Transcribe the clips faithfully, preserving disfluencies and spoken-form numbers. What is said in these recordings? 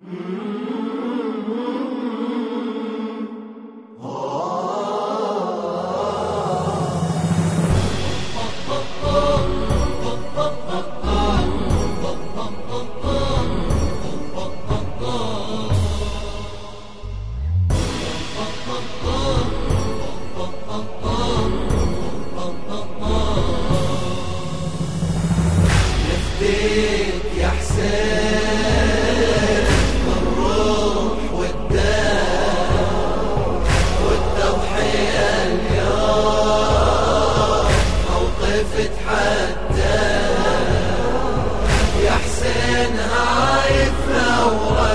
نفديك يا حسين بالروح والدم والتضحية اليوم موقف تحدى يا حسين هاي الثورة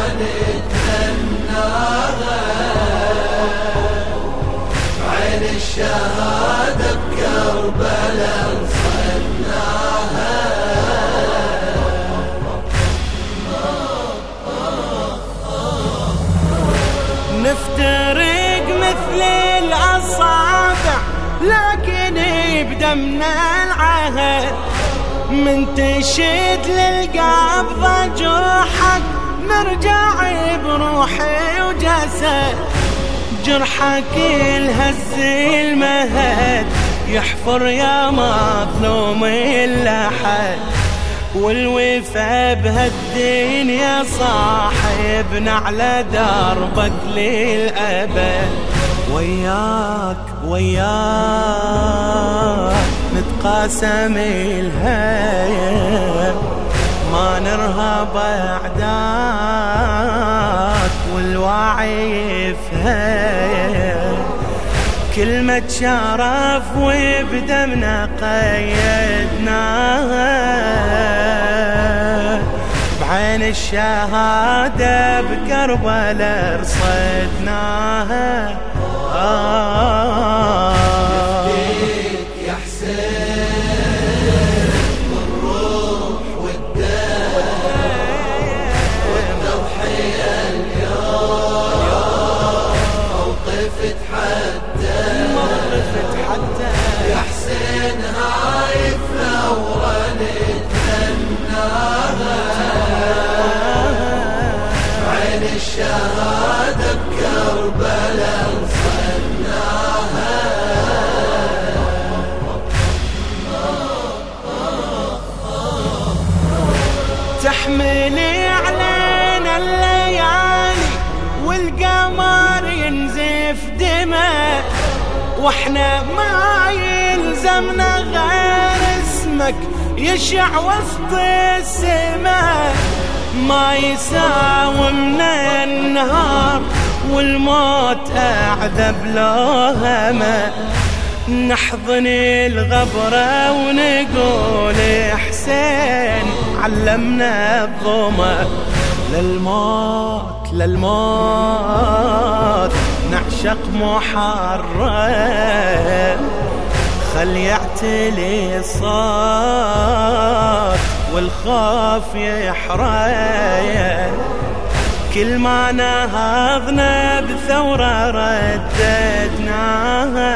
نتمناها بعين الشهادة بكربلاء صدناها نفترق مثل الأصابع لكن بدمنا العهد من تشد للقبضة جرحك نرجع بروحي وجسد جرحك الهز المهد يحفر يا مظلوم اللحد والوفا بهالدين يا صاحبنا على دربك للأبد وياك وياك نتقاسم الهيام ما نرهب أعداك والوعي يفهم كلمة شرف وبدمنا قيدناها بعين الشهادة بكربلاء رصدناها. نفديك يا حسين بالروح والدم والتضحية اليوم موقف تحدى يا حسين هاي الثورة نتمناها بعين الشهادة بكربلاء صدناها. تحملي علينا الليالي والقمر ينزف دماء واحنا ما يلزمنا غير اسمك يشع وسط السماء ما يساومنا النهار والموت أعذب له هما نحضن الغبرة ونقول حسين علمنا الظما للموت للموت نعشق محرر خل يعتلي الصوت والخوف يحرر كل ما نهضنا بثورة رددناها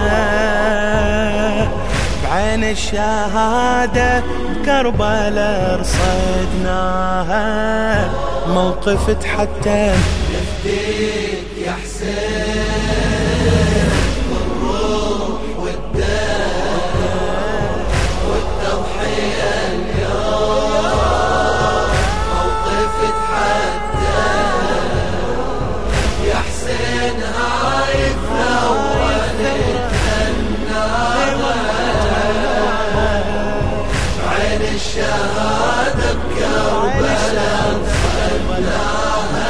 بعين الشهادة بكربلاء رصدناها موقف تحتم. نفديك يا حسين بالروح والدم والتضحية اليوم موقف تحدى يا حسين هاي الثورة نتمناها بعين الشهادة بكربلاء صدناها.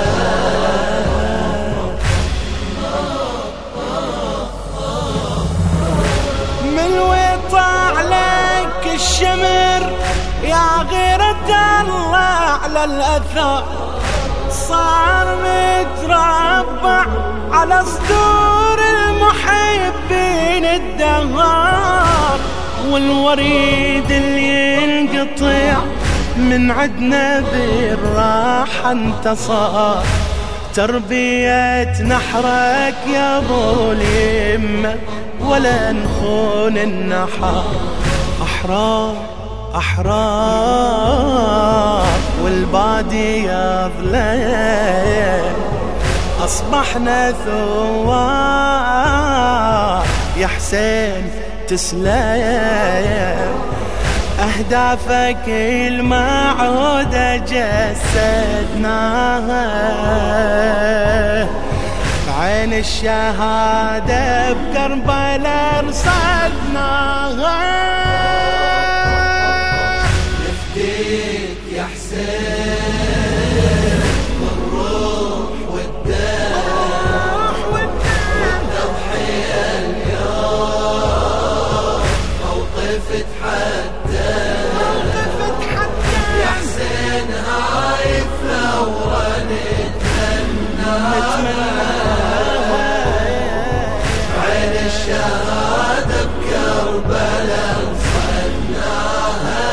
من ويطع لك الشمر يا غيرة الله على الأثر صار متربع على صدور المحبين الدهار والوريد اللي ينقطع من عدنا بالراحة انتصار تربية نحرك يا ابو اليمة ولا نخون النحر أحرار أحرار والبادي يظلم، أصبحنا ثوار يا حسين تسلم. أهدافك المعهودة جسدناها، بعين الشهادة بكربلاء رصدناها. نفديك يا حسين بالروح والدم، والتضحية اليوم موقف تحدى. يا حسين هاي الثورة نتمناها، بعين الشهادة بكربلاء صدناها.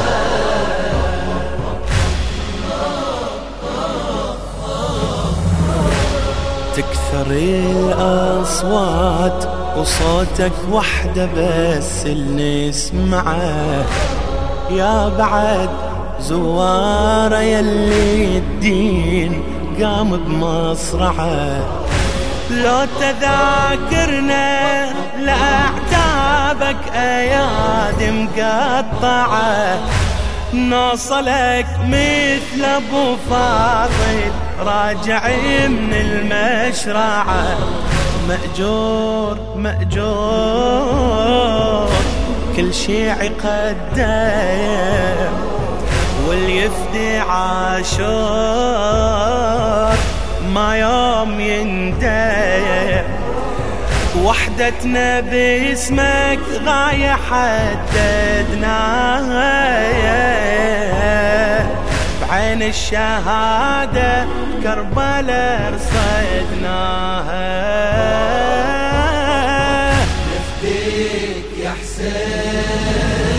تكثر الأصوات وصوتك وحده بس اللي نسمعه، يا بعد زواره يلي الدين قام بمصرعه. لو تذاكرنا لأعتابك أيادي مقطعه، نوصلك مثل أبو فاضل راجع من المشرعة. مأجور مأجور كل شيعي قدم، واليفدي عاشور ما يوم يندم. وحدتنا باسمك غاية حددناها، بعين الشهادة كربلاء رصدناها. نفديك يا حسين